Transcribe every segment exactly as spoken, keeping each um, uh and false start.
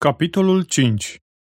Capitolul cinci.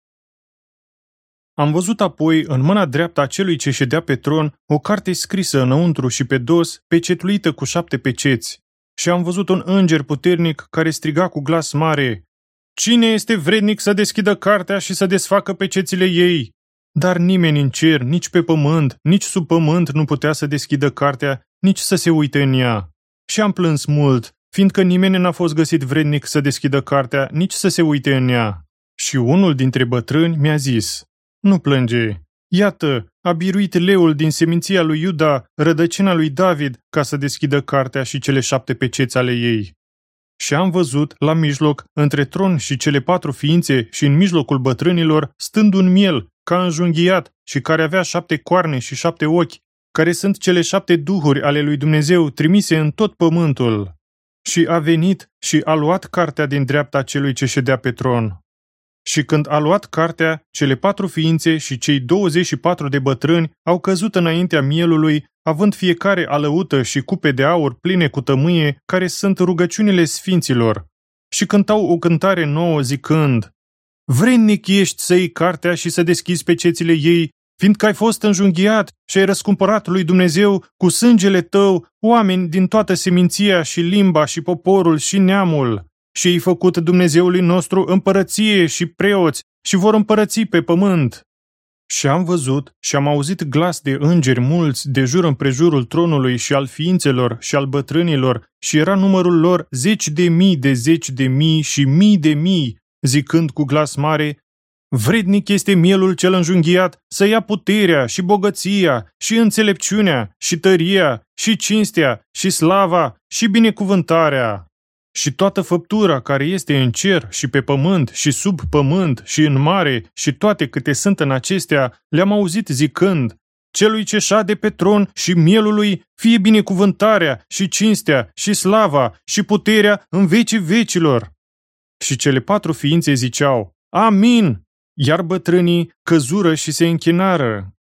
Am văzut apoi, în mâna dreaptă a celui ce ședea pe tron, o carte scrisă înăuntru și pe dos, pecetluită cu șapte peceți. Și am văzut un înger puternic care striga cu glas mare: „Cine este vrednic să deschidă cartea și să desfacă pecețile ei?” Dar nimeni în cer, nici pe pământ, nici sub pământ nu putea să deschidă cartea, nici să se uite în ea. Și am plâns mult, fiindcă nimeni n-a fost găsit vrednic să deschidă cartea, nici să se uite în ea. Și unul dintre bătrâni mi-a zis: „Nu plânge. Iată, a biruit leul din seminția lui Iuda, rădăcina lui David, ca să deschidă cartea și cele șapte peceți ale ei.” Și am văzut, la mijloc, între tron și cele patru ființe și în mijlocul bătrânilor, stând un miel, ca înjunghiat și care avea șapte coarne și șapte ochi, care sunt cele șapte duhuri ale lui Dumnezeu trimise în tot pământul. Și a venit și a luat cartea din dreapta celui ce ședea pe tron. Și când a luat cartea, cele patru ființe și cei douăzeci și patru de bătrâni au căzut înaintea mielului, având fiecare alăută și cupe de aur pline cu tămâie, care sunt rugăciunile sfinților. Și cântau o cântare nouă zicând: „Vrednic ești să iei cartea și să deschizi pecețile ei, fiindcă ai fost înjunghiat și ai răscumpărat lui Dumnezeu cu sângele tău oameni din toată seminția și limba și poporul și neamul. Și ai făcut Dumnezeului nostru împărăție și preoți și vor împărăți pe pământ.” Și am văzut și am auzit glas de îngeri mulți de jur împrejurul tronului și al ființelor și al bătrânilor, și era numărul lor zeci de mii de zeci de mii și mii de mii, zicând cu glas mare: „Vrednic este mielul cel înjunghiat să ia puterea și bogăția și înțelepciunea și tăria și cinstea și slava și binecuvântarea.” Și toată făptura care este în cer și pe pământ și sub pământ și în mare și toate câte sunt în acestea, le-am auzit zicând: „Celui ce șade pe tron și mielului fie binecuvântarea și cinstea și slava și puterea în vecii vecilor.” Și cele patru ființe ziceau: „Amin!” Iar bătrânii căzură și se închinară.